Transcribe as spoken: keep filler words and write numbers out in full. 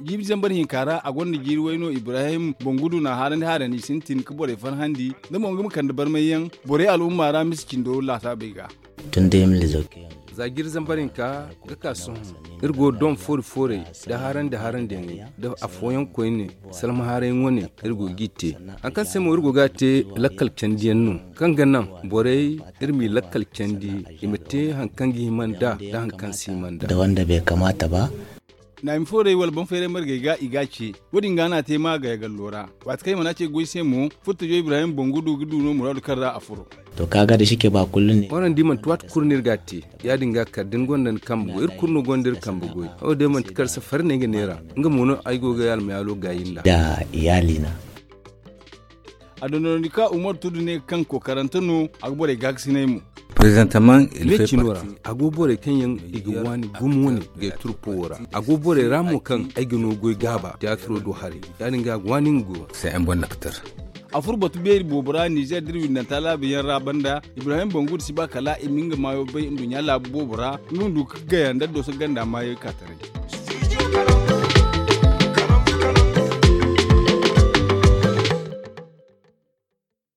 gibi zambar hinkara a gonda giri waino Ibrahim Bongudu na haran harani sintin ka bore fan handi da mo ngum kan da barmayan bore al'umma ra miskin do la ta bega tun da yimli zauke zagir zambarin ka ga kasun irgo don fori fori da haran da haran da ne da afoyan koyi ne salma haran wani irgo gite an kan sai mu irgo gate lakkal candiyan nu kan gannan bore irmi lakkal candi imite hankan gi manda da hankan si manda da wanda bai kamata ba na mi fore wal bon fere marga ga igace wodin gana te ma ga gallora wat kai mana ce goy sai mu futu jo Ibrahim Bongudu gudu no muradu karra afuro to kaga da shike ba kullun ne wannan diman tuwat kurnir gatti ya dinga kardin gondan kambu ir kurno gondir kambu goy o de man tikar safar ne nera nga mono ay go ga yal mayalo gayinda da iyalina adononika Umar tudu ne kan kokarantano agbore gagsine mu présentement il fait partie agobore kenyan igwani gumwoni ge turpora agobore ramu kan aigino goy gaba teatro do hari yani ga gwaningo c'est un bon acteur afur batu beri bobora Niger dirwi na tala biyan rabanda Ibrahim Bongudu siba kala iminga mayo bai indunya la bobora nundu ga yanda do so ganda mayo katare